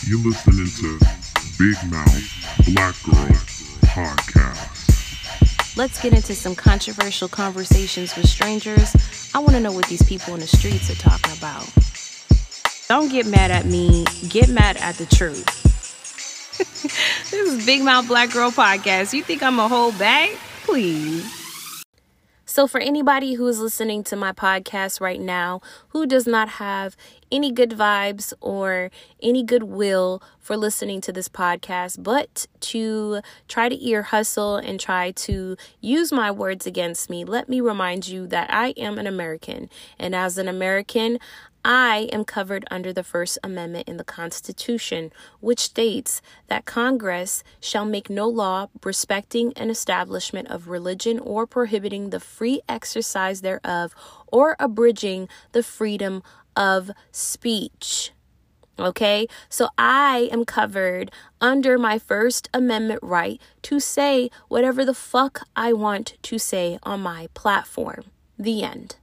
You listening to Big Mouth Black Girl Podcast. Let's get into some controversial conversations with strangers. I want to know what these people in the streets are talking about. Don't get mad at me. Get mad at the truth. This is Big Mouth Black Girl Podcast. You think I'm a whole bag? Please. So for anybody who is listening to my podcast right now who does not have any good vibes or any goodwill for listening to this podcast, but to try to ear hustle and try to use my words against me, let me remind you that I am an American. And as an American, I am covered under the First Amendment in the Constitution, which states that Congress shall make no law respecting an establishment of religion or prohibiting the free exercise thereof or abridging the freedom of speech. Okay, so I am covered under my First Amendment right to say whatever the fuck I want to say on my platform. The end.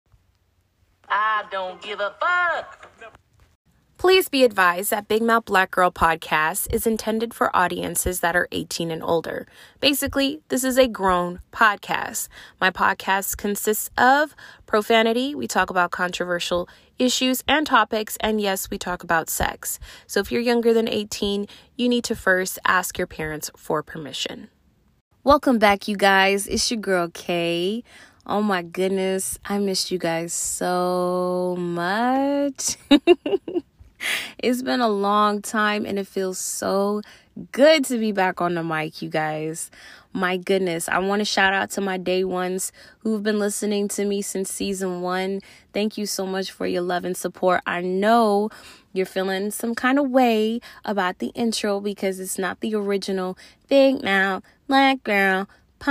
I don't give a fuck. Please be advised that Big Mouth Black Girl Podcast is intended for audiences that are 18 and older. Basically, this is a grown podcast. My podcast consists of profanity. We talk about controversial issues and topics. And yes, we talk about sex. So if you're younger than 18, you need to first ask your parents for permission. Welcome back, you guys. It's your girl, Kay. Oh my goodness, I missed you guys so much. It's been a long time and it feels so good to be back on the mic, you guys. My goodness, I want to shout out to my day ones who've been listening to me since season 1. Thank you so much for your love and support. I know you're feeling some kind of way about the intro because it's not the original Big Mouth Black Girl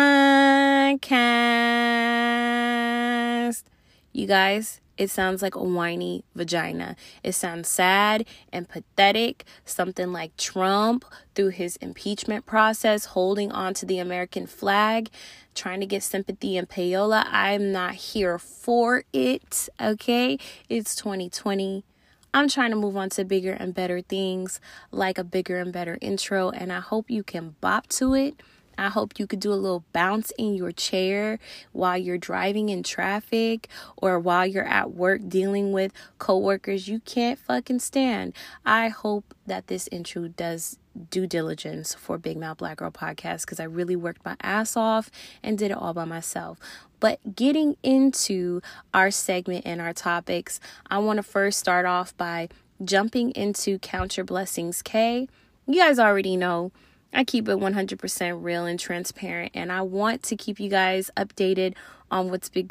Podcast. You guys, it sounds like a whiny vagina. It sounds sad and pathetic. Something like Trump through his impeachment process, holding on to the American flag, trying to get sympathy and payola. I'm not here for it, okay? It's 2020. I'm trying to move on to bigger and better things, like a bigger and better intro, and I hope you can bop to it. I hope you could do a little bounce in your chair while you're driving in traffic or while you're at work dealing with coworkers you can't fucking stand. I hope that this intro does due diligence for Big Mouth Black Girl Podcast because I really worked my ass off and did it all by myself. But getting into our segment and our topics, I want to first start off by jumping into Count Your Blessings, K. You guys already know I keep it 100% real and transparent, and I want to keep you guys updated on what's been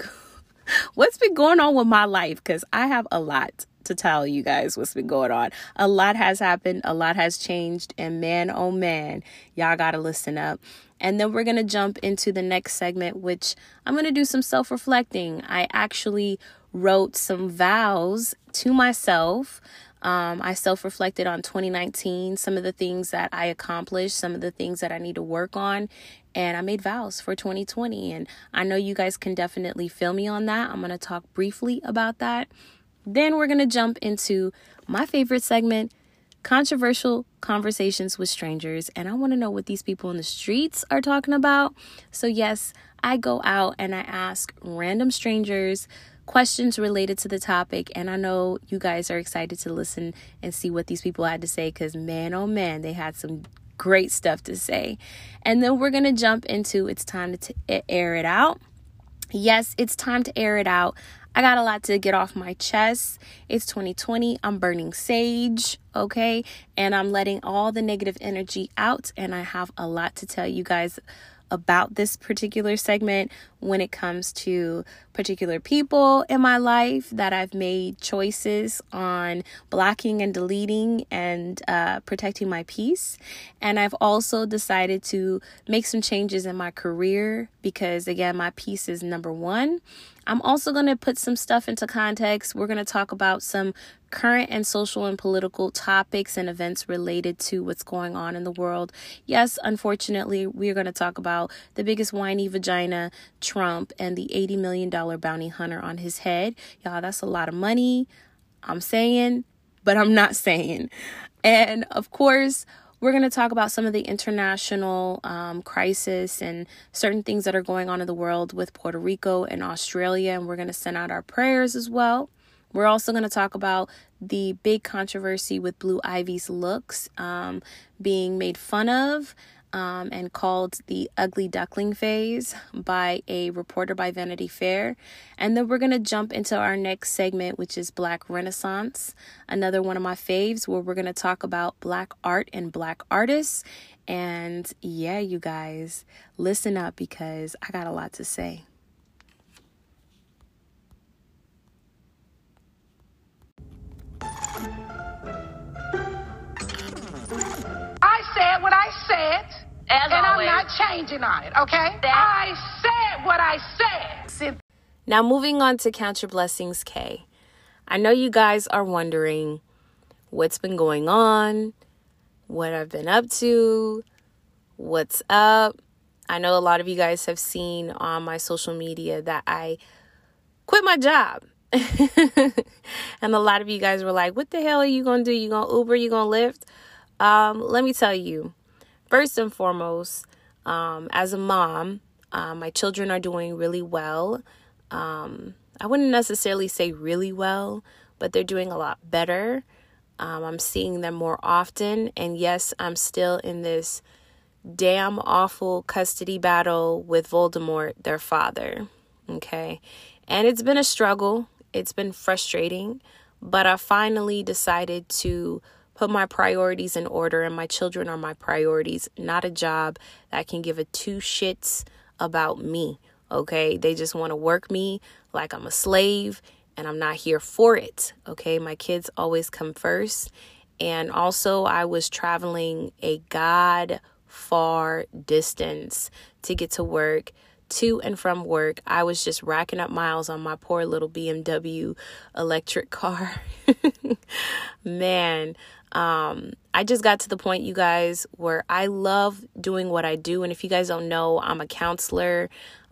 going on with my life, because I have a lot to tell you guys what's been going on. A lot has happened, a lot has changed, and man, oh man, y'all gotta listen up. And then we're gonna jump into the next segment, which I'm gonna do some self-reflecting. I actually wrote some vows to myself. I self-reflected on 2019, some of the things that I accomplished, some of the things that I need to work on, and I made vows for 2020. And I know you guys can definitely feel me on that. I'm going to talk briefly about that. Then we're going to jump into my favorite segment, controversial conversations with strangers. And I want to know what these people in the streets are talking about. So yes, I go out and I ask random strangers questions related to the topic, and I know you guys are excited to listen and see what these people had to say, because man, oh man, they had some great stuff to say. And then we're gonna jump into it's time to air it out. Yes, it's time to air it out. I got a lot to get off my chest. It's 2020. I'm burning sage, okay? And I'm letting all the negative energy out, and I have a lot to tell you guys about this particular segment when it comes to particular people in my life that I've made choices on blocking and deleting and protecting my peace. And I've also decided to make some changes in my career because, again, my peace is number one. I'm also going to put some stuff into context. We're going to talk about some current and social and political topics and events related to what's going on in the world. Yes, unfortunately, we're going to talk about the biggest whiny vagina, Trump, and the $80 million bounty hunter on his head. Y'all, that's a lot of money. I'm saying, but I'm not saying. And of course, we're going to talk about some of the international crisis and certain things that are going on in the world with Puerto Rico and Australia. And we're going to send out our prayers as well. We're also going to talk about the big controversy with Blue Ivy's looks being made fun of and called the ugly duckling phase by a reporter by Vanity Fair. And then we're going to jump into our next segment, which is Black Renaissance, another one of my faves, where we're going to talk about Black art and Black artists. And yeah, you guys, listen up because I got a lot to say. I said what I said, and I'm not changing on it, okay? I said what I said. Now, moving on to Count Your Blessings, K. I know you guys are wondering what's been going on, what I've been up to, what's up. I know a lot of you guys have seen on my social media that I quit my job. And a lot of you guys were like, what the hell are you going to do? You going to Uber? You going to Lyft? Let me tell you, first and foremost, as a mom, my children are doing really well. I wouldn't necessarily say really well, but they're doing a lot better. I'm seeing them more often. And yes, I'm still in this damn awful custody battle with Voldemort, their father. Okay. And it's been a struggle. It's been frustrating, but I finally decided to put my priorities in order, and my children are my priorities, not a job that can give a two shits about me. Okay. They just want to work me like I'm a slave, and I'm not here for it. Okay. My kids always come first. And also I was traveling a god far distance to get to work, to and from work. I was just racking up miles on my poor little BMW electric car. Man, I just got to the point, you guys, where I love doing what I do. And if you guys don't know, I'm a counselor.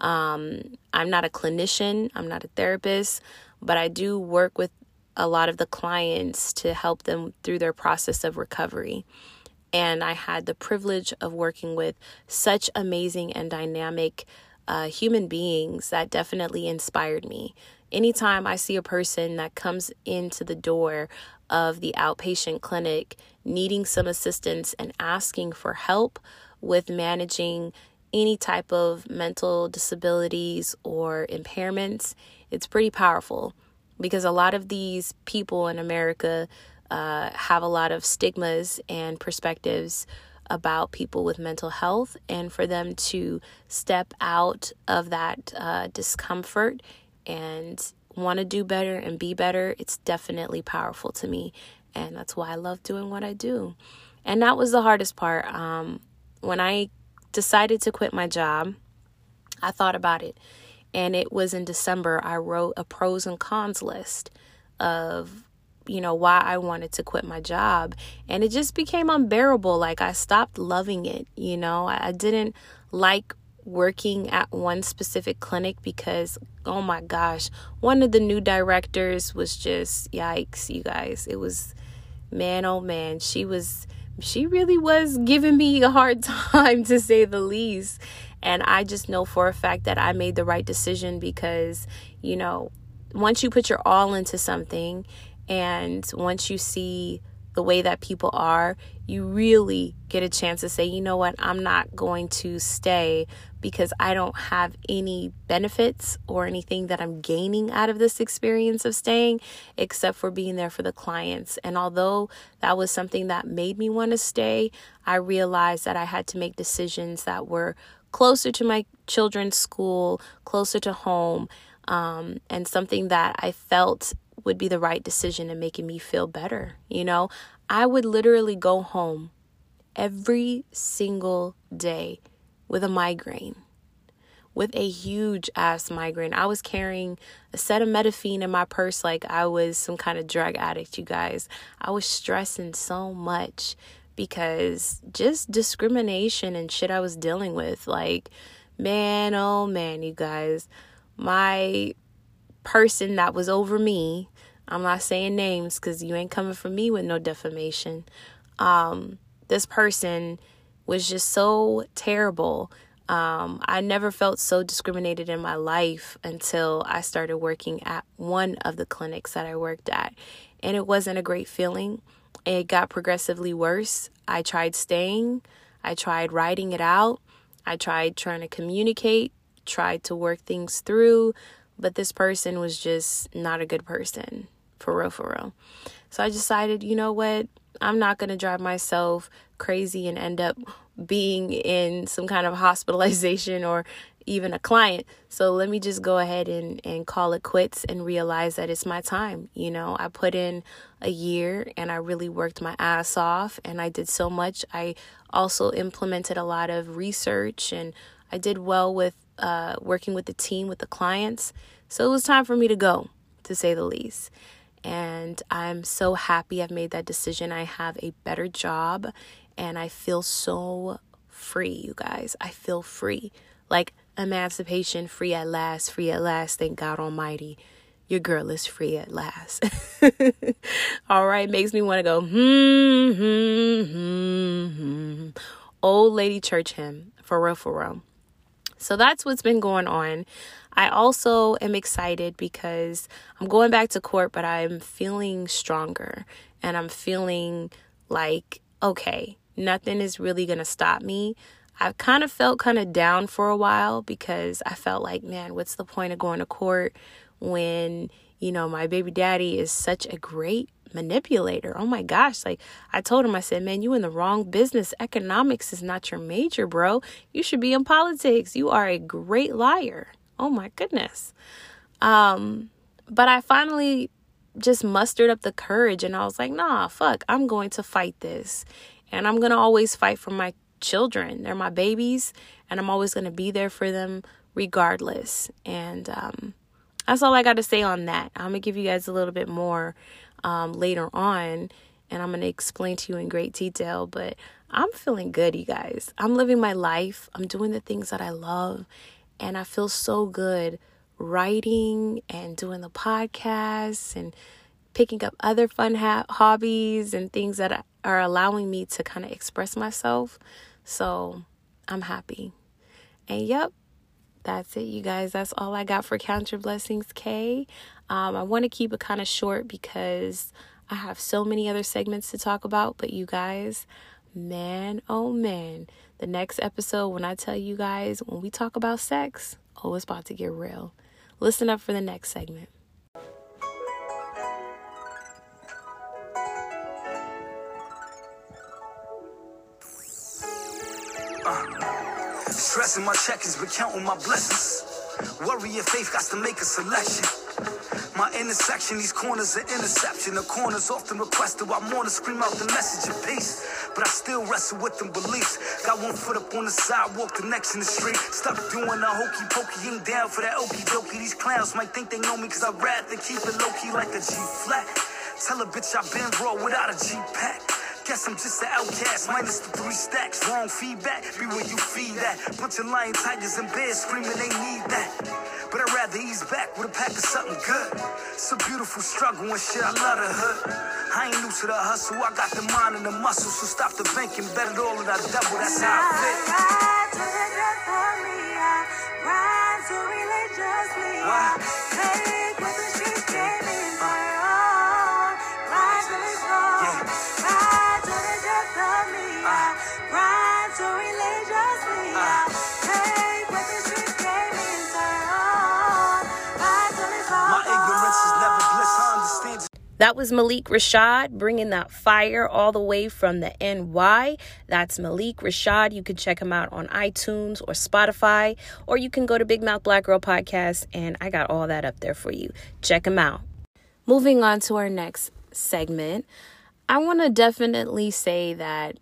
I'm not a clinician. I'm not a therapist, but I do work with a lot of the clients to help them through their process of recovery. And I had the privilege of working with such amazing and dynamic human beings that definitely inspired me. Anytime I see a person that comes into the door of the outpatient clinic needing some assistance and asking for help with managing any type of mental disabilities or impairments, it's pretty powerful, because a lot of these people in America have a lot of stigmas and perspectives about people with mental health, and for them to step out of that discomfort and want to do better and be better, it's definitely powerful to me. And that's why I love doing what I do. And that was the hardest part. When I decided to quit my job, I thought about it. And it was in December, I wrote a pros and cons list of, why I wanted to quit my job. And it just became unbearable. Like, I stopped loving it. I didn't like working at one specific clinic because, oh my gosh, one of the new directors was just, yikes, you guys. It was, man, oh man, she really was giving me a hard time, to say the least. And I just know for a fact that I made the right decision, because, once you put your all into something, and once you see the way that people are, you really get a chance to say, you know what, I'm not going to stay because I don't have any benefits or anything that I'm gaining out of this experience of staying, except for being there for the clients. And although that was something that made me want to stay, I realized that I had to make decisions that were closer to my children's school, closer to home, and something that I felt would be the right decision and making me feel better. I would literally go home every single day with a migraine, with a huge ass migraine. I was carrying a set of Metafine in my purse like I was some kind of drug addict, you guys. I was stressing so much because just discrimination and shit I was dealing with. Like, man, oh man, you guys, my person that was over me, I'm not saying names because you ain't coming for me with no defamation. This person was just so terrible. I never felt so discriminated in my life until I started working at one of the clinics that I worked at. And it wasn't a great feeling. It got progressively worse. I tried staying. I tried writing it out. I tried trying to communicate, tried to work things through. But this person was just not a good person, for real. So I decided, you know what? I'm not going to drive myself crazy and end up being in some kind of hospitalization or even a client. So let me just go ahead and call it quits and realize that it's my time. You know, I put in a year and I really worked my ass off and I did so much. I also implemented a lot of research and I did well with working with the team, with the clients. So it was time for me to go, to say the least. And I'm so happy I've made that decision. I have a better job and I feel so free, you guys. I feel free. Like emancipation, free at last, thank God Almighty. Your girl is free at last. All right, makes me want to go, Old lady church hymn, for real. So that's what's been going on. I also am excited because I'm going back to court, but I'm feeling stronger and I'm feeling like, okay, nothing is really going to stop me. I kind of felt kind of down for a while because I felt like, man, what's the point of going to court when, you know, my baby daddy is such a great manipulator? Oh my gosh. Like I told him, I said, man, you in the wrong business. Economics is not your major, bro. You should be in politics. You are a great liar. Oh my goodness. But I finally just mustered up the courage and I was like, nah, fuck, I'm going to fight this. And I'm going to always fight for my children. They're my babies and I'm always going to be there for them regardless. And that's all I got to say on that. I'm going to give you guys a little bit more later on and I'm going to explain to you in great detail, but I'm feeling good, you guys. I'm living my life. I'm doing the things that I love. And I feel so good writing and doing the podcasts and picking up other fun hobbies and things that are allowing me to kind of express myself. So I'm happy. And yep, that's it, you guys. That's all I got for Count Your Blessings, K. I want to keep it kind of short because I have so many other segments to talk about. But you guys, man, oh man. The next episode, when I tell you guys, when we talk about sex, oh, it's about to get real. Listen up for the next segment. Stressing my checkers, but counting my blessings. Worry your faith, got to make a selection. My intersection, these corners are interception. The corners often requested, I want to scream out the message of peace. But I still wrestle with them beliefs. Got one foot up on the sidewalk, the next in the street. Stop doing the hokey pokey, ain't down for that okey dokey. These clowns might think they know me cause I'd rather keep it low key like a G flat. Tell a bitch I've been raw without a G pack. Guess I'm just an outcast, minus the 3 stacks. Wrong feedback, be where you feed that. Bunch of lion tigers in bed screaming they need that. But I'd rather ease back with a pack of something good. It's a beautiful struggle and shit, I love the hood. I ain't new to the hustle, I got the mind and the muscle. So stop the thinking, bet it all and I double, that's how I fit. Ride to the death for me, I ride so religiously. Take what the streets gave me in my own. Ride to the shore. Ride to the death of me, I ride so religiously. Take what the streets gave me in my own. Ride to the shore. My ignorance is never bliss, I understand. That was Malik Rashad bringing that fire all the way from the NY. That's Malik Rashad. You can check him out on iTunes or Spotify, or you can go to Big Mouth Black Girl Podcast, and I got all that up there for you. Check him out. Moving on to our next segment, I want to definitely say that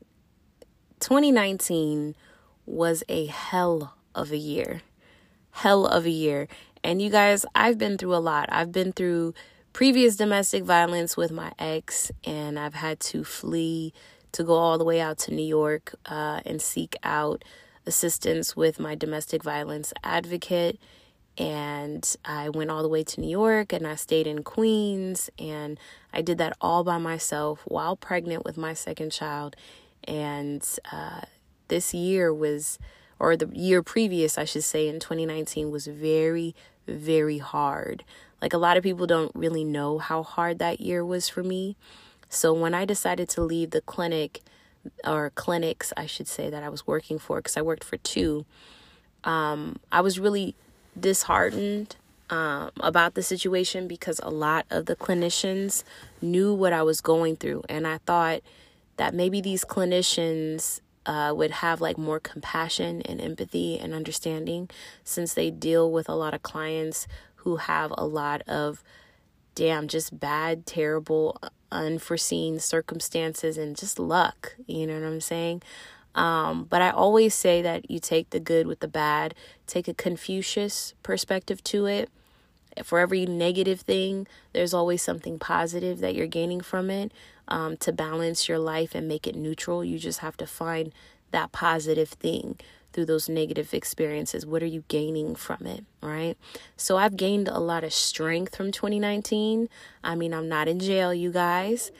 2019 was a hell of a year. Hell of a year. And you guys, I've been through a lot. I've been through previous domestic violence with my ex, and I've had to flee to go all the way out to New York and seek out assistance with my domestic violence advocate. And I went all the way to New York, and I stayed in Queens, and I did that all by myself while pregnant with my second child. And this year or the year previous, I should say, in 2019 was very, very hard. Like, a lot of people don't really know how hard that year was for me. So when I decided to leave the clinics, I should say, that I was working for, because I worked for two, I was really disheartened about the situation, because a lot of the clinicians knew what I was going through. And I thought that maybe these clinicians would have like more compassion and empathy and understanding, since they deal with a lot of clients who have a lot of just bad, terrible, unforeseen circumstances and just luck. You know what I'm saying? But I always say that you take the good with the bad, take a Confucius perspective to it. For every negative thing, there's always something positive that you're gaining from it. To balance your life and make it neutral, you just have to find that positive thing through those negative experiences. What are you gaining from it, right? So I've gained a lot of strength from 2019. I mean, I'm not in jail, you guys.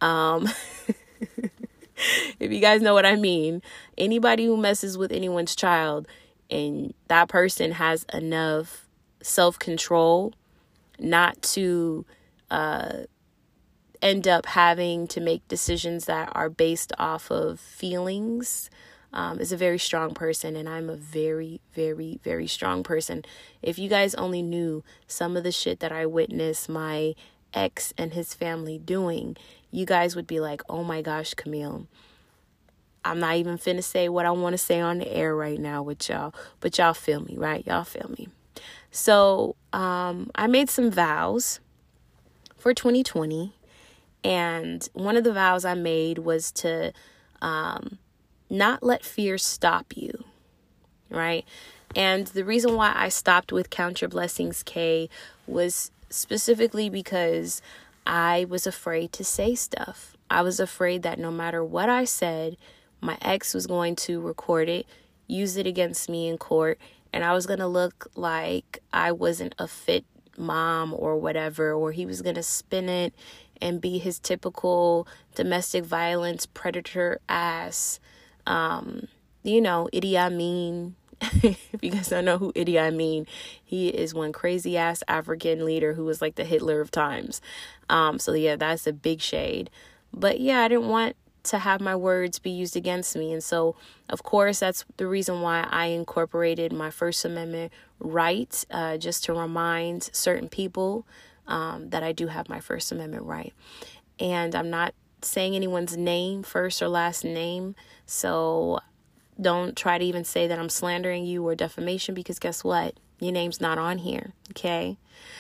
If you guys know what I mean, anybody who messes with anyone's child and that person has enough self-control not to end up having to make decisions that are based off of feelings is a very strong person. And I'm a very, very, very strong person. If you guys only knew some of the shit that I witnessed my ex and his family doing, you guys would be like, oh my gosh, Camille, I'm not even finna say what I want to say on the air right now with y'all, but y'all feel me, right? Y'all feel me. So I made some vows for 2020, and one of the vows I made was to not let fear stop you, right? And the reason why I stopped with Count Your Blessings, K, was specifically because I was afraid to say stuff. I was afraid that no matter what I said, my ex was going to record it, use it against me in court, and I was going to look like I wasn't a fit mom or whatever, or he was going to spin it and be his typical domestic violence predator ass, Idi Amin. If you guys don't know who Idi Amin, he is one crazy ass African leader who was like the Hitler of times. So yeah, that's a big shade. But yeah, I didn't want to have my words be used against me. And so, of course, that's the reason why I incorporated my First Amendment right, just to remind certain people that I do have my First Amendment right. And I'm not saying anyone's name, first or last name, so don't try to even say that I'm slandering you or defamation, because guess what? Your name's not on here, okay?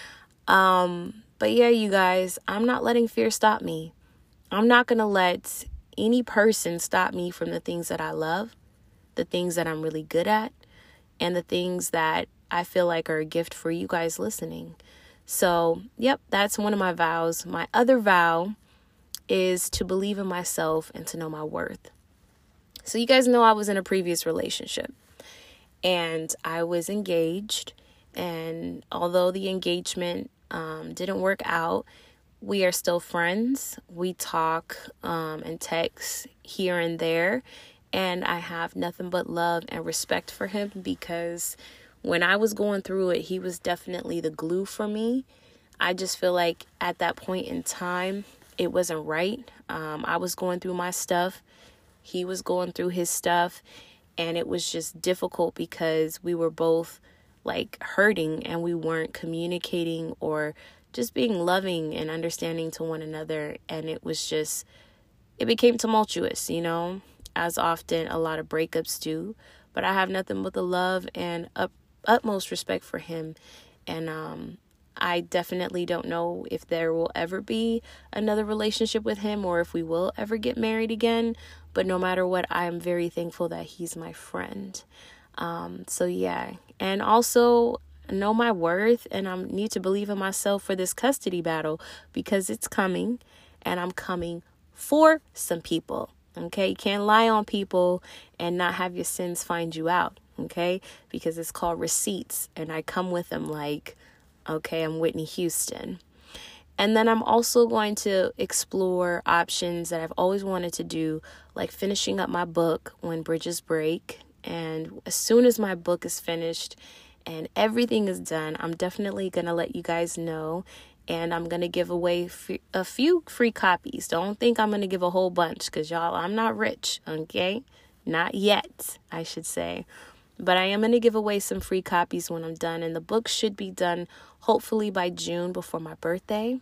But yeah, you guys, I'm not letting fear stop me. I'm not going to let any person stop me from the things that I love, the things that I'm really good at, and the things that I feel like are a gift for you guys listening. So, yep, that's one of my vows. My other vow is to believe in myself and to know my worth. So you guys know I was in a previous relationship and I was engaged, and although the engagement didn't work out, we are still friends. We talk and text here and there, and I have nothing but love and respect for him, because when I was going through it, he was definitely the glue for me. I just feel like at that point in time, it wasn't right. I was going through my stuff. He was going through his stuff, and it was just difficult because we were both like hurting and we weren't communicating or just being loving and understanding to one another. And it became tumultuous, as often a lot of breakups do. But I have nothing but the love and utmost respect for him. And I definitely don't know if there will ever be another relationship with him or if we will ever get married again. But no matter what, I am very thankful that he's my friend. So yeah. And also know my worth, and I need to believe in myself for this custody battle, because it's coming and I'm coming for some people. Okay, you can't lie on people and not have your sins find you out. Okay, because it's called receipts, and I come with them like, okay, I'm Whitney Houston. And then I'm also going to explore options that I've always wanted to do, like finishing up my book, When Bridges Break. And as soon as my book is finished and everything is done, I'm definitely going to let you guys know. And I'm going to give away a few free copies. Don't think I'm going to give a whole bunch, because y'all, I'm not rich, okay? Not yet, I should say. But I am going to give away some free copies when I'm done. And the book should be done hopefully by June, before my birthday.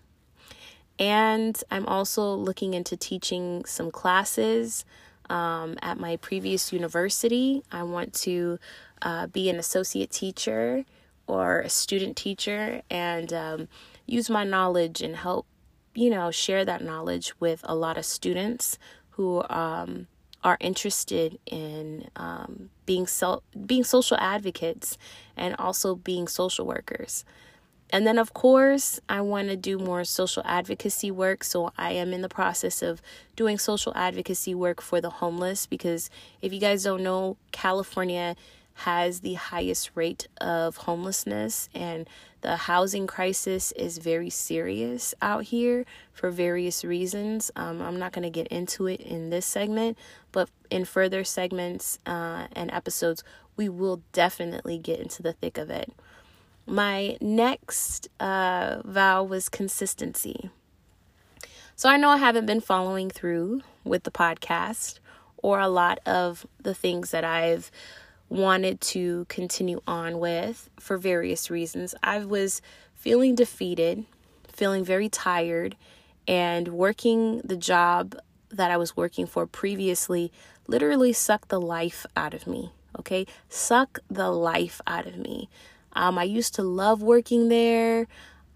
And I'm also looking into teaching some classes at my previous university. I want to be an associate teacher or a student teacher, and use my knowledge and help, share that knowledge with a lot of students who are interested in being social advocates and also being social workers. And then, of course, I want to do more social advocacy work. So I am in the process of doing social advocacy work for the homeless, because if you guys don't know, California has the highest rate of homelessness, and the housing crisis is very serious out here for various reasons. I'm not going to get into it in this segment, but in further segments and episodes, we will definitely get into the thick of it. My next vow was consistency. So I know I haven't been following through with the podcast or a lot of the things that I've wanted to continue on with for various reasons. I was feeling defeated, feeling very tired, and working the job that I was working for previously literally sucked the life out of me. Okay? Suck the life out of me. I used to love working there.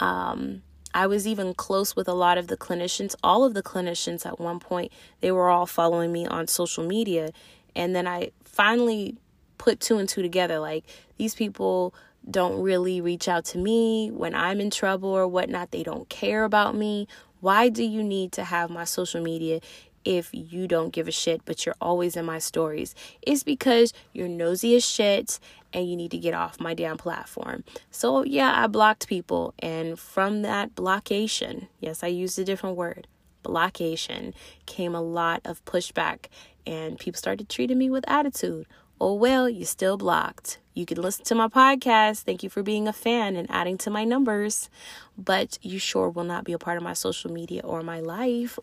I was even close with a lot of the clinicians. All of the clinicians at one point, they were all following me on social media. And then I finally put two and two together. Like, these people don't really reach out to me when I'm in trouble or whatnot. They don't care about me. Why do you need to have my social media if you don't give a shit, but you're always in my stories? It's because you're nosy as shit and you need to get off my damn platform. So yeah, I blocked people. And from that blockation, yes, I used a different word, blockation, came a lot of pushback, and people started treating me with attitude. Oh, well, you're still blocked. You can listen to my podcast. Thank you for being a fan and adding to my numbers. But you sure will not be a part of my social media or my life.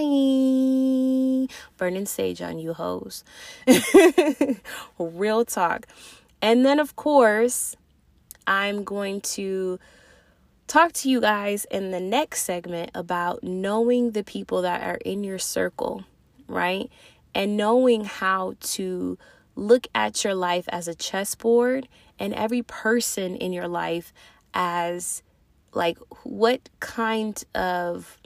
Bye. Burning sage on you hoes. Real talk. And then, of course, I'm going to talk to you guys in the next segment about knowing the people that are in your circle, right? And knowing how to look at your life as a chessboard and every person in your life as, like, what kind of,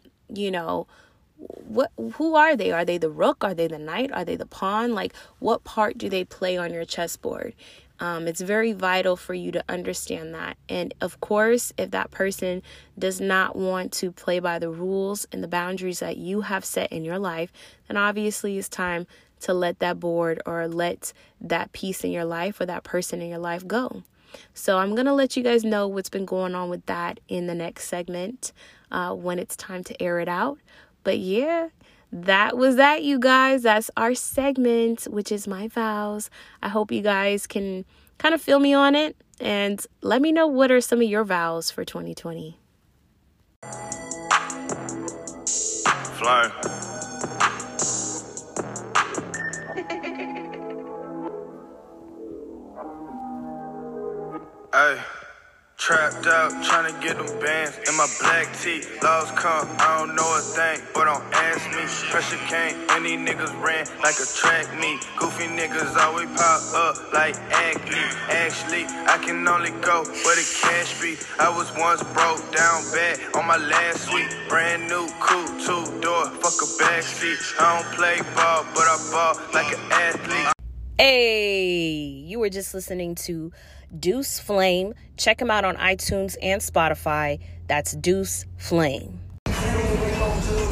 who are they? Are they the rook? Are they the knight? Are they the pawn? Like, what part do they play on your chessboard? It's very vital for you to understand that. And of course, if that person does not want to play by the rules and the boundaries that you have set in your life, then obviously it's time to let that board or let that piece in your life or that person in your life go. So I'm going to let you guys know what's been going on with that in the next segment when it's time to air it out. But yeah, that was that, you guys. That's our segment, which is my vows. I hope you guys can kind of feel me on it and let me know what are some of your vows for 2020. Flying. Ay, trapped out, trying to get them bands in my black tee. Laws come, I don't know a thing, but don't ask me. Pressure came, and these niggas ran like a track meet. Goofy niggas always pop up like acne. Actually, I can only go where the cash be. I was once broke down bad on my last week. Brand new coupe, 2-door, fuck a backseat. I don't play ball, but I ball like an athlete. Hey, you were just listening to Deuce Flame. Check him out on iTunes and Spotify. That's Deuce Flame.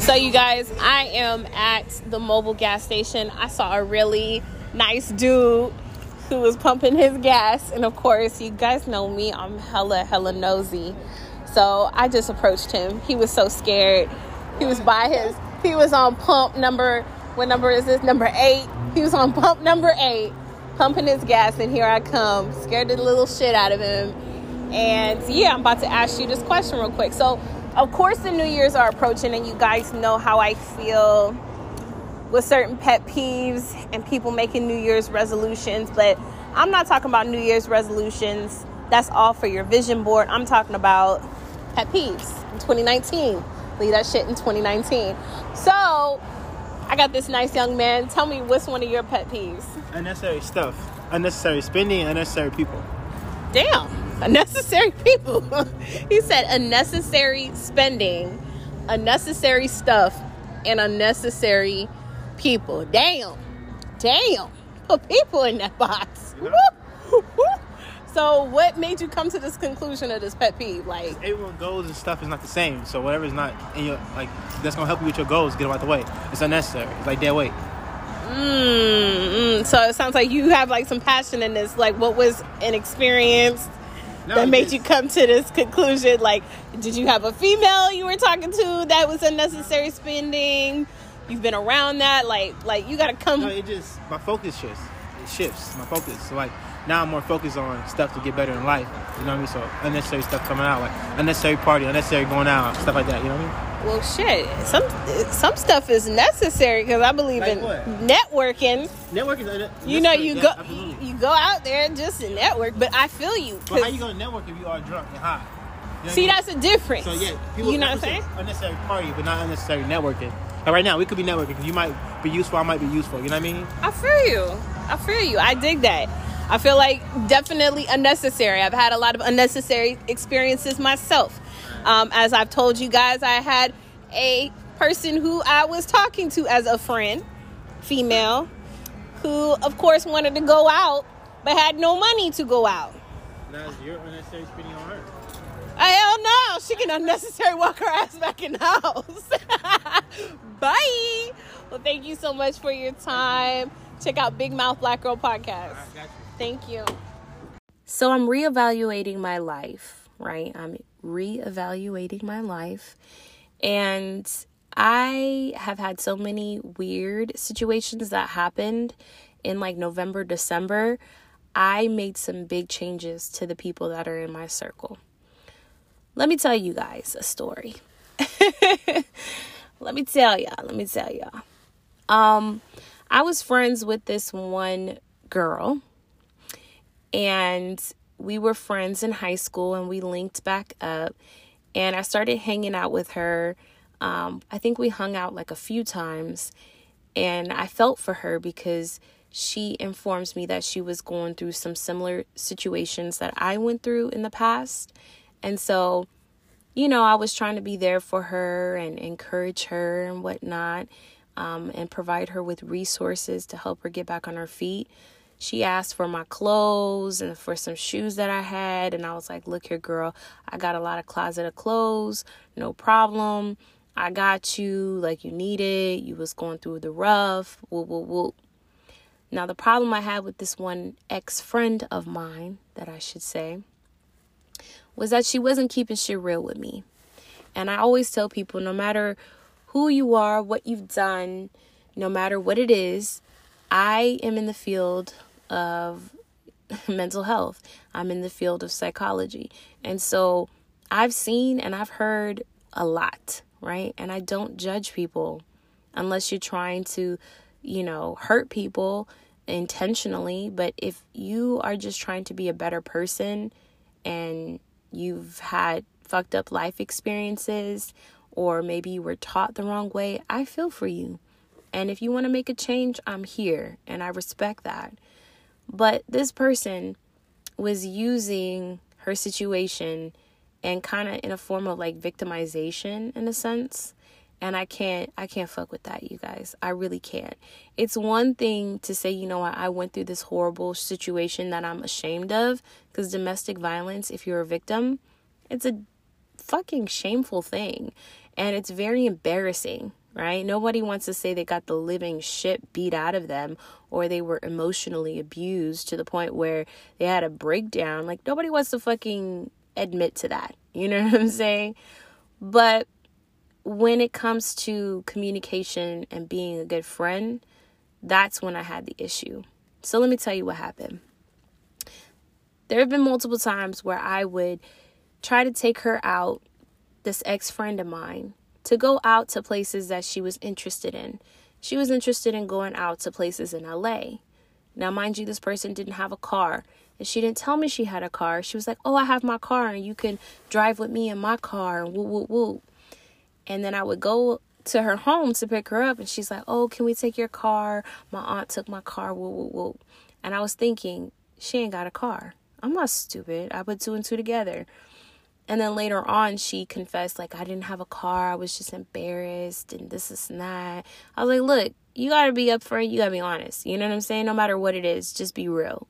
So you guys, I am at the Mobile gas station. I saw a really nice dude who was pumping his gas. And of course, you guys know me, I'm hella nosy. So I just approached him. He was so scared. He was on pump number, what number is this? Number 8. He was on pump number 8, pumping his gas. And here I come, scared the little shit out of him. And yeah, I'm about to ask you this question real quick. So of course, the New Year's are approaching, and you guys know how I feel with certain pet peeves and people making New Year's resolutions. But I'm not talking about New Year's resolutions. That's all for your vision board. I'm talking about pet peeves in 2019. Leave that shit in 2019. So I got this nice young man. Tell me, what's one of your pet peeves? Unnecessary stuff. Unnecessary spending. Unnecessary people. Damn. Unnecessary people. He said unnecessary spending, unnecessary stuff, and unnecessary people. Damn. Put people in that box. You know? So what made you come to this conclusion of this pet peeve? Like, everyone's goals and stuff is not the same. So whatever is not in your, like, that's gonna help you with your goals, get them out the way. It's unnecessary. It's like dead weight. So it sounds like you have like some passion in this. Like, what was an experience that made you come to this conclusion? Like, did you have a female you were talking to that was unnecessary spending? You've been around that? Like you gotta come. No, it just, my focus shifts. It shifts my focus. So like now I'm more focused on stuff to get better in life. You know what I mean? So unnecessary stuff coming out, like unnecessary party, unnecessary going out, stuff like that. You know what I mean? Well, shit. Some stuff is necessary because I believe like in what? Networking. Networking. You know, you go absolutely. you go out there just to network. But I feel you. But how you gonna network if you are drunk and high? You know See, what I mean? that's a difference. So yeah, people, you know what I'm saying? Unnecessary party, but not unnecessary networking. Like right now, we could be networking because you might be useful, I might be useful. You know what I mean? I feel you. I dig that. I feel like definitely unnecessary. I've had a lot of unnecessary experiences myself. As I've told you guys, I had a person who I was talking to as a friend, female, who of course wanted to go out but had no money to go out. Now you're unnecessary spending on her. Hell no, she can unnecessary walk her ass back in the house. Bye. Well, thank you so much for your time. Check out Big Mouth Black Girl Podcast. I got you. Thank you. So I'm reevaluating my life, right? I'm reevaluating my life. And I have had so many weird situations that happened in like November, December. I made some big changes to the people that are in my circle. Let me tell you guys a story. Let me tell y'all. I was friends with this one girl, and we were friends in high school, and we linked back up, and I started hanging out with her. I think we hung out like a few times, and I felt for her because she informs me that she was going through some similar situations that I went through in the past. And so, you know, I was trying to be there for her and encourage her and whatnot, and provide her with resources to help her get back on her feet. She asked for my clothes and for some shoes that I had. And I was like, look here, girl, I got a lot of closet of clothes. No problem. I got you like you need it. You was going through the rough. Whoop. Now, the problem I had with this one ex-friend of mine, that I should say, was that she wasn't keeping shit real with me. And I always tell people, no matter who you are, what you've done, no matter what it is, I am in the field of mental health. I'm in the field of psychology. And so I've seen and I've heard a lot, right? And I don't judge people unless you're trying to, you know, hurt people intentionally. But if you are just trying to be a better person and you've had fucked up life experiences, or maybe you were taught the wrong way, I feel for you. And if you want to make a change, I'm here and I respect that. But this person was using her situation and kind of in a form of like victimization in a sense. And I can't fuck with that, you guys. I really can't. It's one thing to say, you know what, I went through this horrible situation that I'm ashamed of, because domestic violence, if you're a victim, it's a fucking shameful thing. And it's very embarrassing, right? Nobody wants to say they got the living shit beat out of them or they were emotionally abused to the point where they had a breakdown. Like, nobody wants to fucking admit to that. You know what I'm saying? But when it comes to communication and being a good friend, that's when I had the issue. So let me tell you what happened. There have been multiple times where I would try to take her out, this ex-friend of mine, to go out to places that she was interested in. She was interested in going out to places in LA. Now, mind you, this person didn't have a car. And she didn't tell me she had a car. She was like, oh, I have my car and you can drive with me in my car and woo, woo, woo. And then I would go to her home to pick her up. And she's like, oh, can we take your car? My aunt took my car, woo, woo, woo. And I was thinking, she ain't got a car. I'm not stupid. I put two and two together. And then later on, she confessed, like, I didn't have a car. I was just embarrassed and this and that. I was like, look, you got to be upfront. You got to be honest. You know what I'm saying? No matter what it is, just be real.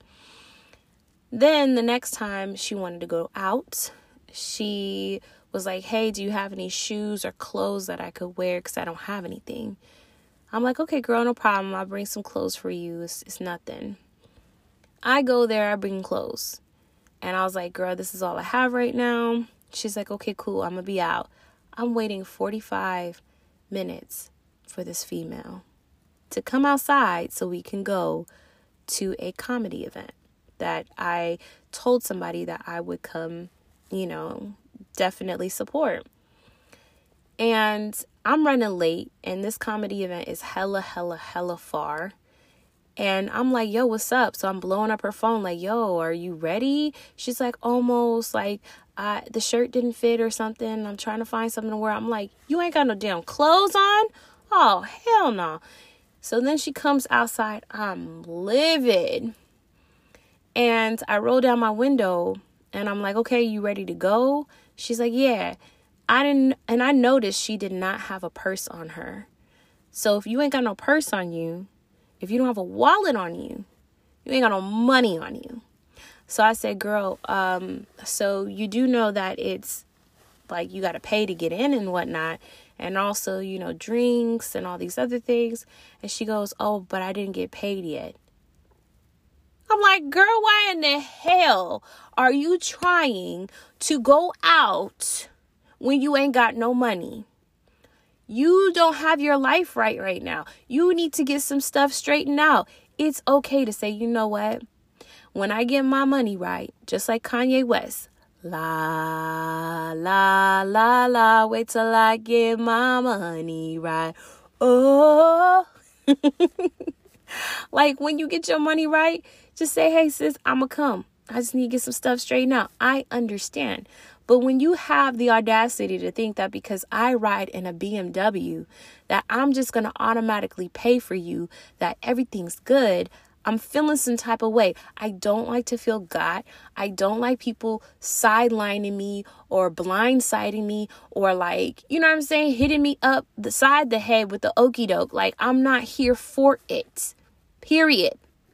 Then the next time she wanted to go out, she was like, hey, do you have any shoes or clothes that I could wear? Because I don't have anything. I'm like, okay, girl, no problem. I'll bring some clothes for you. It's nothing. I go there. I bring clothes. And I was like, girl, this is all I have right now. She's like, okay, cool. I'm going to be out. I'm waiting 45 minutes for this female to come outside so we can go to a comedy event that I told somebody that I would come, definitely support. And I'm running late, and this comedy event is hella far. And I'm like, yo, what's up? So I'm blowing up her phone like, yo, are you ready? She's like, almost. Like, the shirt didn't fit or something. I'm trying to find something to wear. I'm like, you ain't got no damn clothes on? Oh, hell no. So then she comes outside. I'm livid. And I roll down my window and I'm like, okay, you ready to go? She's like, yeah. And I noticed she did not have a purse on her. So if you ain't got no purse on you, if you don't have a wallet on you, you ain't got no money on you. So I said, girl, so you do know that it's like you got to pay to get in and whatnot. And also, drinks and all these other things. And she goes, oh, but I didn't get paid yet. I'm like, girl, why in the hell are you trying to go out when you ain't got no money? You don't have your life right now. You need to get some stuff straightened out. It's okay to say, you know what? When I get my money right, just like Kanye West, la, la, la, la, wait till I get my money right. Oh, like when you get your money right, just say, hey, sis, I'ma come. I just need to get some stuff straightened out. I understand. But when you have the audacity to think that because I ride in a BMW, that I'm just going to automatically pay for you, that everything's good, I'm feeling some type of way. I don't like to feel got. I don't like people sidelining me or blindsiding me or like, you know what I'm saying, hitting me up the side of the head with the okie doke. Like, I'm not here for it. Period.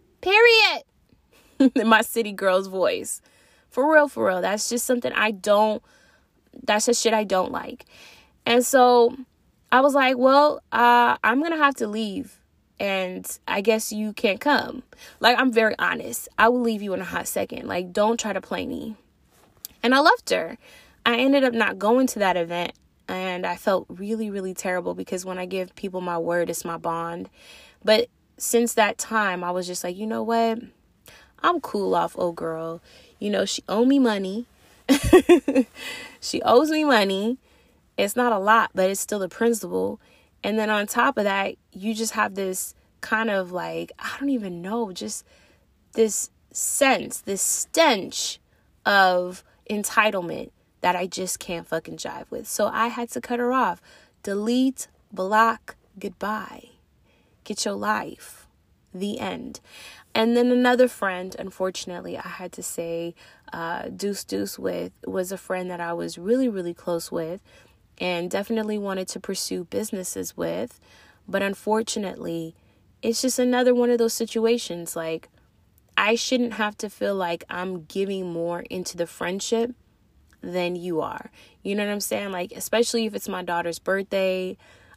In my city girl's voice. For real. That's just something that's just shit I don't like. And so I was like, well, I'm going to have to leave. And I guess you can't come. Like, I'm very honest. I will leave you in a hot second. Like, don't try to play me. And I left her. I ended up not going to that event. And I felt really, really terrible because when I give people my word, it's my bond. But since that time, I was just like, you know what? I'm cool off old girl. She owed me money. She owes me money. It's not a lot, but it's still the principle. And then on top of that, you just have this kind of like, I don't even know, just this sense, this stench of entitlement that I just can't fucking jive with. So I had to cut her off. Delete, block, goodbye. Get your life. The end. And then another friend, unfortunately, I had to say deuce with, was a friend that I was really, really close with and definitely wanted to pursue businesses with. But unfortunately, it's just another one of those situations. Like, I shouldn't have to feel like I'm giving more into the friendship than you are. You know what I'm saying? Like, especially if it's my daughter's birthday.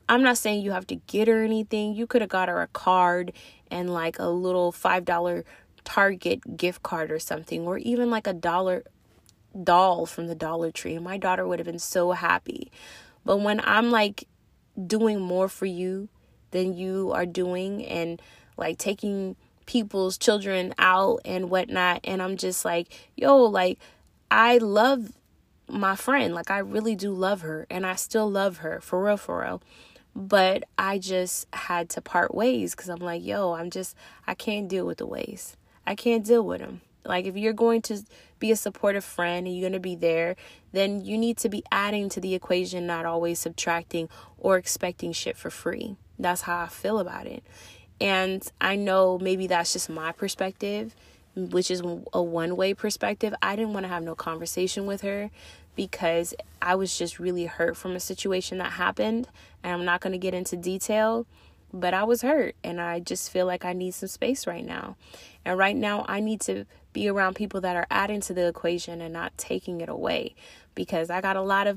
I'm not saying you have to get her anything. You could have got her a card and like a little $5 Target gift card or something, or even like a $1 doll from the Dollar Tree. And my daughter would have been so happy. But when I'm like doing more for you than you are doing, and like taking people's children out and whatnot, and I'm just like, yo, like, I love my friend. Like, I really do love her, and I still love her, for real. But I just had to part ways because I'm like, yo, I can't deal with the ways. I can't deal with them. Like, if you're going to be a supportive friend and you're going to be there, then you need to be adding to the equation, not always subtracting or expecting shit for free. That's how I feel about it. And I know maybe that's just my perspective, which is a one-way perspective. I didn't want to have no conversation with her because I was just really hurt from a situation that happened. And I'm not going to get into detail, but I was hurt. And I just feel like I need some space right now. And right now I need to be around people that are adding to the equation and not taking it away, because I got a lot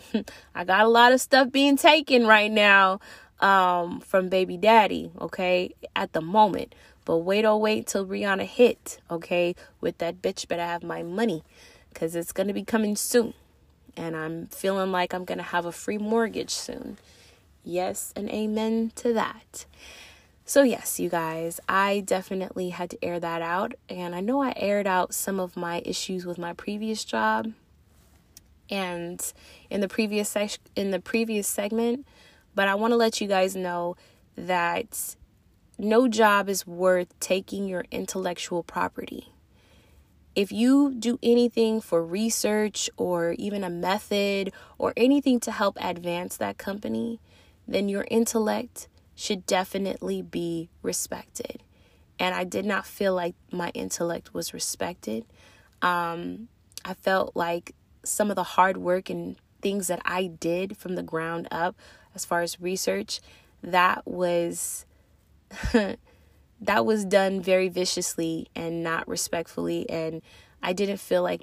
of stuff being taken right now from baby daddy, okay, at the moment. But wait till Rihanna hit, okay, with that bitch better have my money, because it's going to be coming soon. And I'm feeling like I'm going to have a free mortgage soon. Yes, and amen to that. So yes, you guys, I definitely had to air that out. And I know I aired out some of my issues with my previous job and in the previous segment, but I want to let you guys know that no job is worth taking your intellectual property. If you do anything for research or even a method or anything to help advance that company, then your intellect should definitely be respected. And I did not feel like my intellect was respected. I felt like some of the hard work and things that I did from the ground up, as far as research, that was that was done very viciously and not respectfully. And I didn't feel like,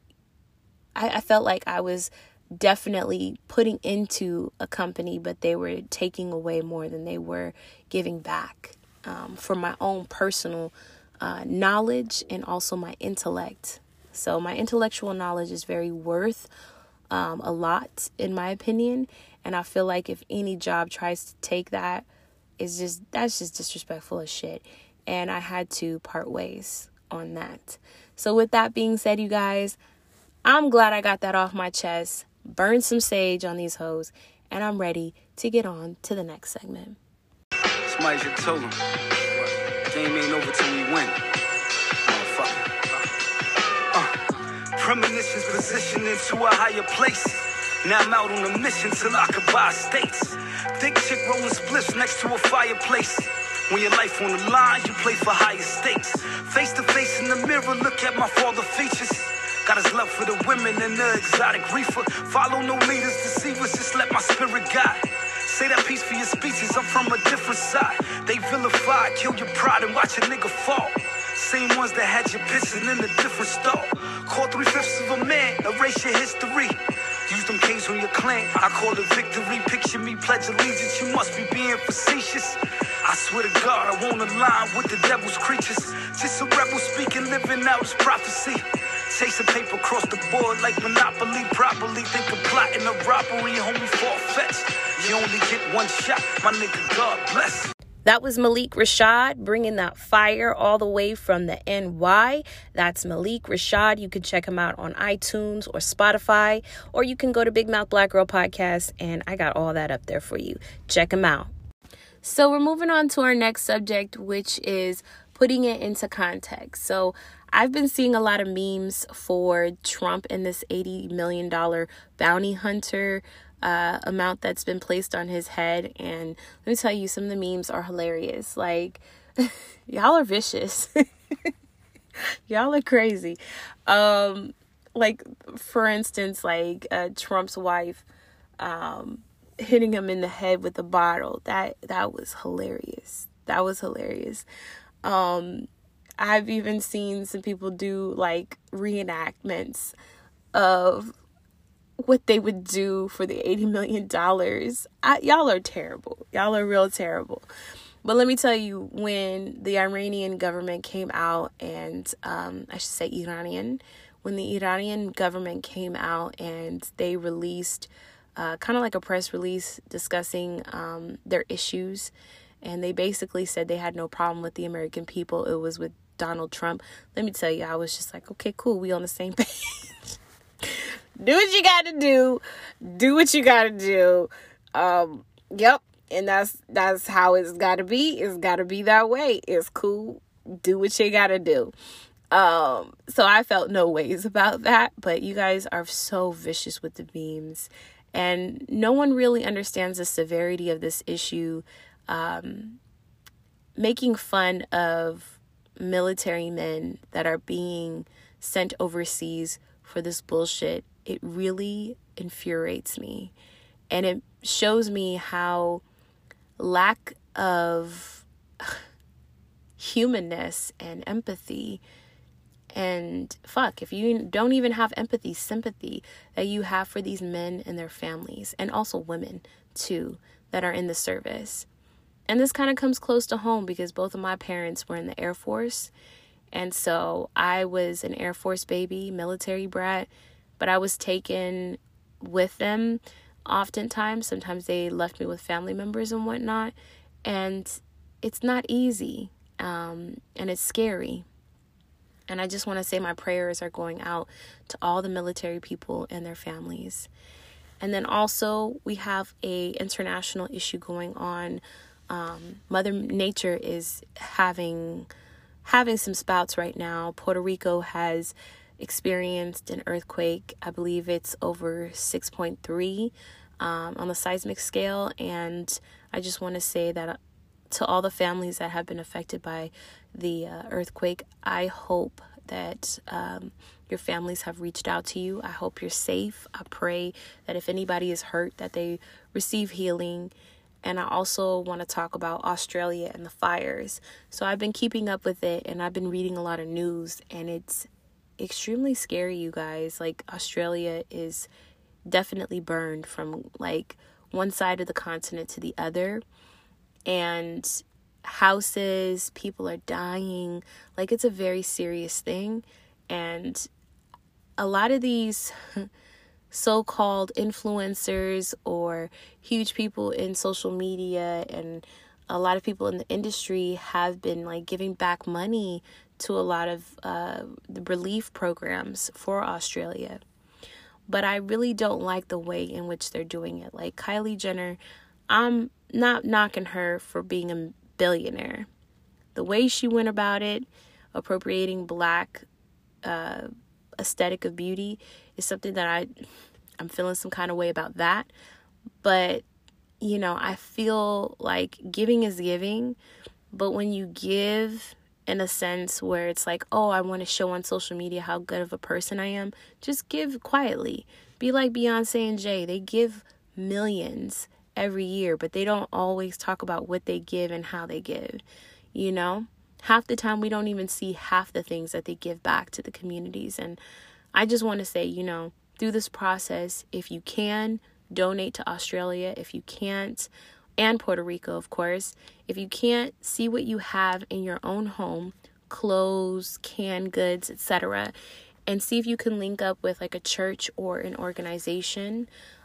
I felt like I was definitely putting into a company, but they were taking away more than they were giving back, for my own personal knowledge and also my intellect. So my intellectual knowledge is very worth a lot, in my opinion. And I feel like if any job tries to take that, that's just disrespectful as shit. And I had to part ways on that. So with that being said, you guys, I'm glad I got that off my chest, burned some sage on these hoes, and I'm ready to get on to the next segment. Somebody should tell them, game ain't over till we win. Premonitions positioned into a higher place. Now I'm out on a mission till I could buy estates. Thick chick rolling spliffs next to a fireplace. When your life on the line, you play for higher stakes. Face to face in the mirror, look at my father features. Got his love for the women and the exotic reefer. Follow no leaders, deceivers, just let my spirit guide. Say that piece for your speeches, I'm from a different side. They vilify, kill your pride and watch a nigga fall. Same ones that had you pissing in a different stall. Call 3/5 of a man, erase your history. Use them K's on your clan, I call it victory. Picture me, pledge allegiance, you must be being facetious. I swear to God, I won't align with the devil's creatures. Just a rebel speaking, living out his prophecy. Chasing paper across the board like Monopoly. Properly think of plotting a robbery, homie, far-fetched. You only get one shot, my nigga, God bless. That was Malik Rashad bringing that fire all the way from the NY. That's Malik Rashad. You can check him out on iTunes or Spotify, or you can go to Big Mouth Black Girl Podcast, and I got all that up there for you. Check him out. So we're moving on to our next subject, which is putting it into context. So I've been seeing a lot of memes for Trump and this $80 million bounty hunter amount that's been placed on his head. And let me tell you, some of the memes are hilarious. Like, y'all are vicious. Y'all are crazy. Like, for instance, like Trump's wife hitting him in the head with a bottle. That was hilarious. That was hilarious. I've even seen some people do like reenactments of what they would do for the $80 million. Y'all are terrible. Y'all are real terrible. But let me tell you, when the Iranian government came out and, I should say Iranian, when the Iranian government came out and they released kind of like a press release discussing their issues, and they basically said they had no problem with the American people. It was with Donald Trump. Let me tell you, I was just like, okay, cool. We on the same page. Do what you got to do. Do what you got to do. Yep. And that's how it's got to be. It's got to be that way. It's cool. Do what you got to do. So I felt no ways about that. But you guys are so vicious with the memes. And no one really understands the severity of this issue. Making fun of military men that are being sent overseas for this bullshit, it really infuriates me. And it shows me how lack of humanness and empathy, and if you don't even have empathy, sympathy that you have for these men and their families, and also women too that are in the service. And this kind of comes close to home because both of my parents were in the Air Force. And so I was an Air Force baby, military brat, but I was taken with them oftentimes. Sometimes they left me with family members and whatnot. And it's not easy. And it's scary. And I just want to say my prayers are going out to all the military people and their families. And then also we have a international issue going on. Mother Nature is having some spouts right now. Puerto Rico has experienced an earthquake. I believe it's over 6.3 on the seismic scale. And I just want to say that to all the families that have been affected by the earthquake, I hope that your families have reached out to you. I hope you're safe. I pray that if anybody is hurt, that they receive healing. And I also want to talk about Australia and the fires. So I've been keeping up with it, and I've been reading a lot of news, and it's extremely scary, you guys. Like, Australia is definitely burned from like one side of the continent to the other, and houses, people are dying. Like, it's a very serious thing. And a lot of these so-called influencers or huge people in social media and a lot of people in the industry have been like giving back money to a lot of the relief programs for Australia. But I really don't like the way in which they're doing it. Like Kylie Jenner, I'm not knocking her for being a billionaire. The way she went about it, appropriating Black aesthetic of beauty, is something that I'm feeling some kind of way about that. But, you know, I feel like giving is giving. But when you give in a sense where it's like, oh, I want to show on social media how good of a person I am, just give quietly. Be like Beyonce and Jay. They give millions every year, but they don't always talk about what they give and how they give. You know, half the time we don't even see half the things that they give back to the communities. And I just want to say, you know, through this process, if you can, donate to Australia. If you can't, and Puerto Rico, of course. If you can't, see what you have in your own home, clothes, canned goods, etc., and see if you can link up with like a church or an organization,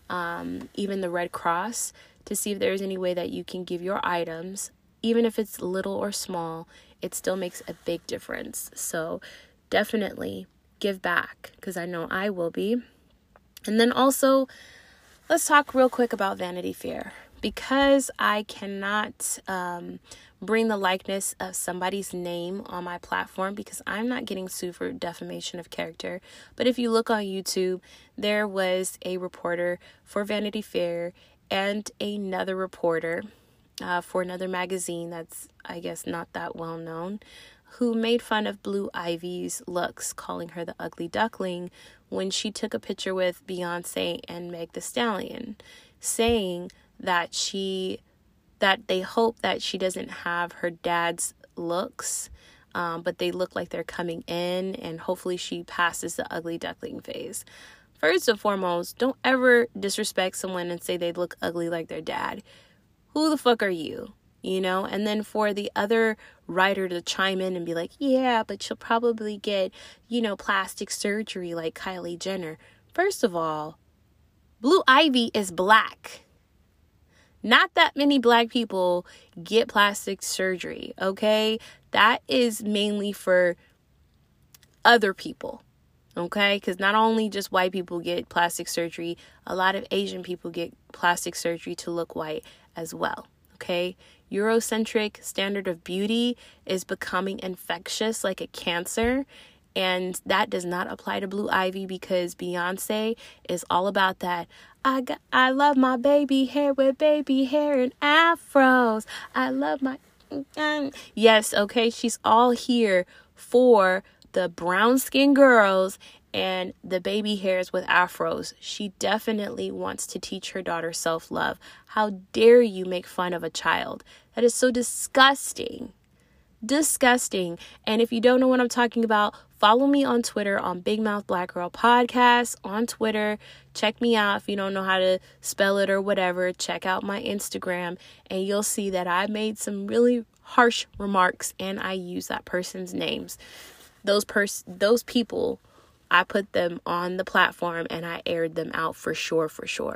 even the Red Cross, to see if there's any way that you can give your items. Even if it's little or small, it still makes a big difference. So definitely give back, because I know I will be. And then also, let's talk real quick about Vanity Fair. Because I cannot bring the likeness of somebody's name on my platform, because I'm not getting sued for defamation of character. But if you look on YouTube, there was a reporter for Vanity Fair and another reporter for another magazine that's, I guess, not that well known, who made fun of Blue Ivy's looks, calling her the ugly duckling when she took a picture with Beyonce and Meg Thee Stallion, saying that they hope that she doesn't have her dad's looks, but they look like they're coming in, and hopefully she passes the ugly duckling phase. first and foremost, don't ever disrespect someone and say they look ugly like their dad. Who the fuck are you? You know? And then for the other writer to chime in and be like, yeah, but she'll probably get, you know, plastic surgery like Kylie Jenner. First of all, Blue Ivy is black. Not that many black people get plastic surgery, okay? That is mainly for other people, okay? Because not only just white people get plastic surgery, a lot of Asian people get plastic surgery to look white as well, okay? Eurocentric standard of beauty is becoming infectious like a cancer. And that does not apply to Blue Ivy because Beyonce is all about that. I love my baby hair with baby hair and afros. I love my... Yes, okay, she's all here for the brown skin girls and the baby hairs with afros. She definitely wants to teach her daughter self-love. How dare you make fun of a child? That is so disgusting. Disgusting. And if you don't know what I'm talking about, follow me on Twitter on Big Mouth Black Girl Podcast on Twitter. Check me out if you don't know how to spell it or whatever. Check out my Instagram and you'll see that I made some really harsh remarks and I use that person's names. Those people, I put them on the platform and I aired them out for sure.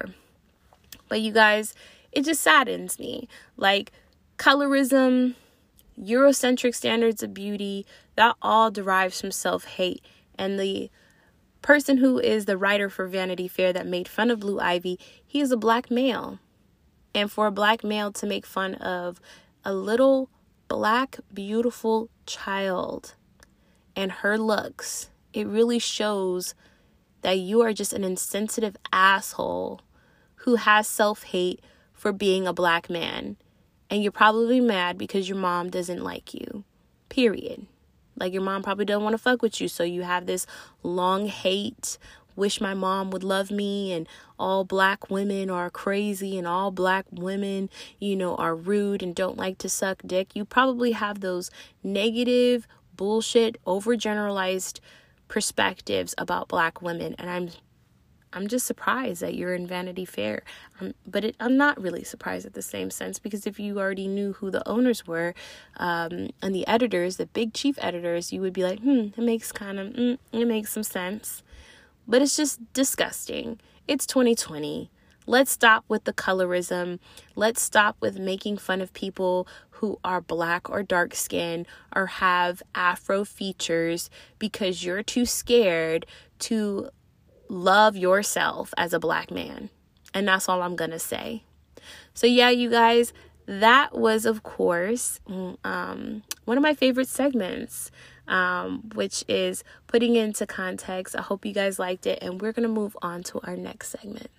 But you guys, it just saddens me. Like colorism, Eurocentric standards of beauty, that all derives from self-hate. And the person who is the writer for Vanity Fair that made fun of Blue Ivy, he is a black male. And for a black male to make fun of a little black, beautiful child and her looks, it really shows that you are just an insensitive asshole who has self-hate for being a black man. And you're probably mad because your mom doesn't like you. Period. Like your mom probably doesn't want to fuck with you. So you have this long hate, wish my mom would love me, and all black women are crazy and all black women, you know, are rude and don't like to suck dick. You probably have those negative, bullshit, overgeneralized perspectives about black women. And I'm just surprised that you're in Vanity Fair. But I'm not really surprised at the same sense, because if you already knew who the owners were and the editors, the big chief editors, you would be like, it makes some sense. But it's just disgusting. It's 2020. Let's stop with the colorism. Let's stop with making fun of people who are black or dark skinned or have afro features because you're too scared to love yourself as a black man. And that's all I'm gonna say. So yeah, you guys, that was, of course, one of my favorite segments, which is putting into context. I hope you guys liked it, and we're gonna move on to our next segment.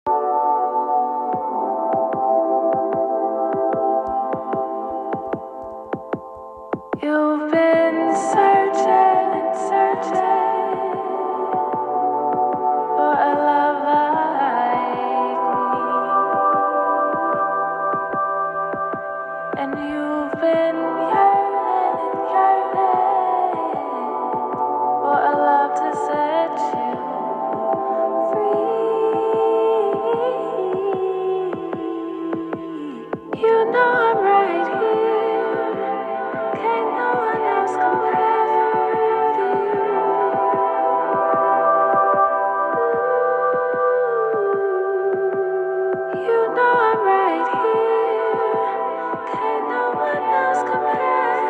You've been searching for a love like me, and you've been yearning for a love to set you free. You know I'm right here, can't no one else compare to you. You know I'm right here, can't no one else compare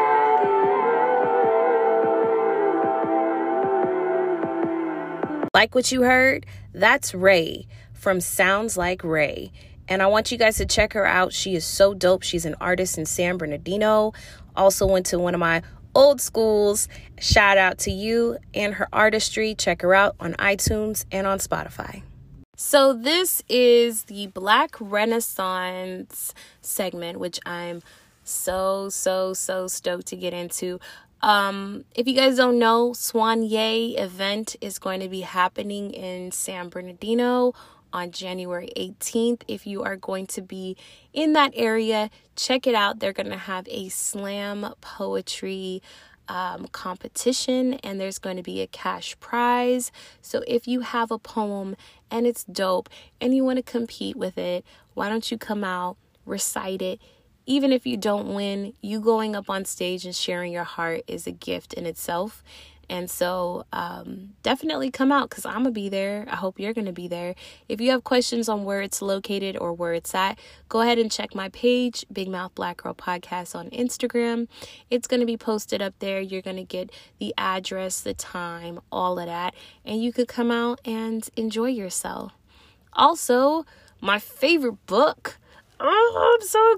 to you. Like what you heard? That's Ray from Sounds Like Ray. And I want you guys to check her out. She is so dope. She's an artist in San Bernardino. Also went to one of my old schools. Shout out to you and her artistry. Check her out on iTunes and on Spotify. So this is the Black Renaissance segment, which I'm so stoked to get into. If you guys don't know, Swanye event is going to be happening in San Bernardino on January 18th. If you are going to be in that area, check it out. They're going to have a slam poetry competition, and there's going to be a cash prize. So if you have a poem and it's dope and you want to compete with it, why don't you come out, recite it? Even if you don't win, you going up on stage and sharing your heart is a gift in itself. And so definitely come out, because I'm going to be there. I hope you're going to be there. If you have questions on where it's located or where it's at, go ahead and check my page, Big Mouth Black Girl Podcast on Instagram. It's going to be posted up there. You're going to get the address, the time, all of that. And you could come out and enjoy yourself. Also, my favorite book. Oh, I'm so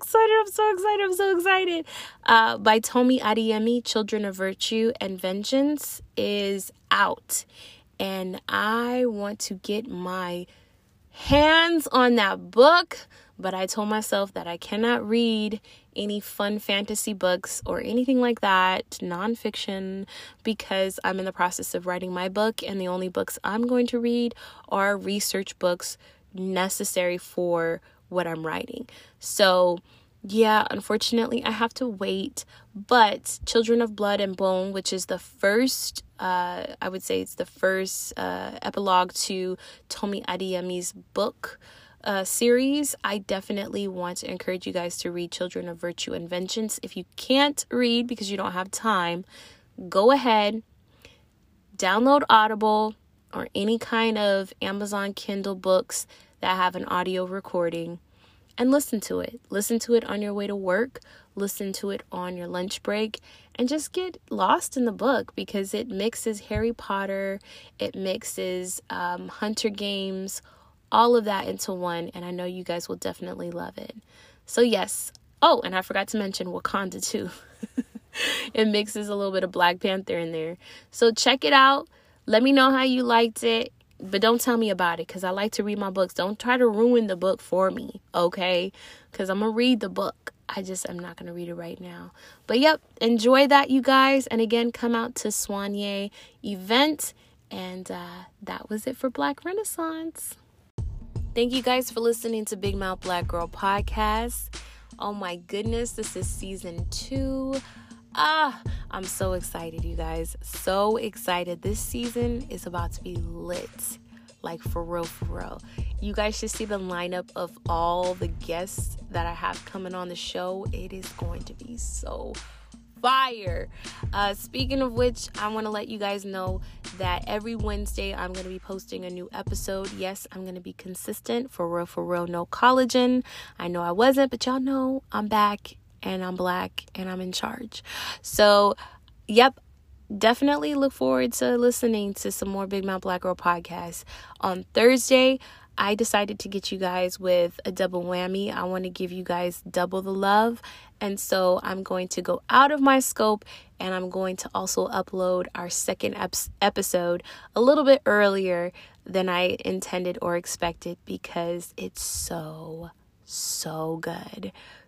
excited. By Tomi Adeyemi, Children of Virtue and Vengeance, is out. And I want to get my hands on that book. But I told myself that I cannot read any fun fantasy books or anything like that, nonfiction, because I'm in the process of writing my book. And the only books I'm going to read are research books necessary for what I'm writing. So yeah, unfortunately I have to wait, but Children of Blood and Bone, which is the first I would say it's the first epilogue to Tomi Adeyemi's book series, I definitely want to encourage you guys to read Children of Virtue and Vengeance. If you can't read because you don't have time, go ahead, download Audible or any kind of Amazon Kindle books that have an audio recording, and listen to it. Listen to it on your way to work. Listen to it on your lunch break, and just get lost in the book, because it mixes Harry Potter, it mixes Hunger Games, all of that into one, and I know you guys will definitely love it. So yes. Oh, and I forgot to mention Wakanda too. It mixes a little bit of Black Panther in there. So check it out. Let me know how you liked it. But don't tell me about it, because I like to read my books. Don't try to ruin the book for me, okay? Because I'm going to read the book. I'm not going to read it right now. But yep, enjoy that, you guys. And again, come out to Soigné event. And that was it for Black Renaissance. Thank you guys for listening to Big Mouth Black Girl Podcast. Oh my goodness, this is season 2. I'm so excited, you guys. So excited. This season is about to be lit. Like, for real. You guys should see the lineup of all the guests that I have coming on the show. It is going to be so fire. Speaking of which, I want to let you guys know that every Wednesday I'm going to be posting a new episode. Yes, I'm going to be consistent. For real. No collagen. I know I wasn't, but y'all know I'm back. And I'm Black, and I'm in charge. So, yep, definitely look forward to listening to some more Big Mouth Black Girl podcasts. On Thursday, I decided to get you guys with a double whammy. I want to give you guys double the love. And so I'm going to go out of my scope, and I'm going to also upload our second episode a little bit earlier than I intended or expected, because it's so good.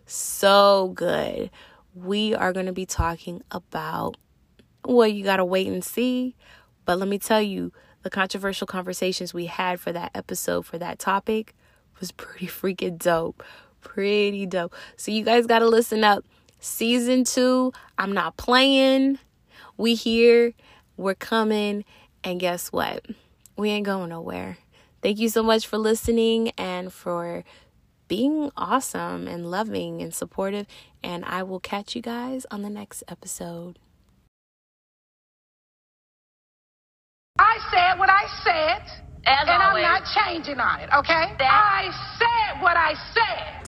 So good. We are going to be talking about, well, you got to wait and see. But let me tell you, the controversial conversations we had for that episode, for that topic, was pretty freaking dope. Pretty dope. So you guys got to listen up. Season 2, I'm not playing. We here. We're coming. And guess what? We ain't going nowhere. Thank you so much for listening and for being awesome and loving and supportive, and I will catch you guys on the next episode. I said what I said, and I'm not changing on it, okay? I said what I said.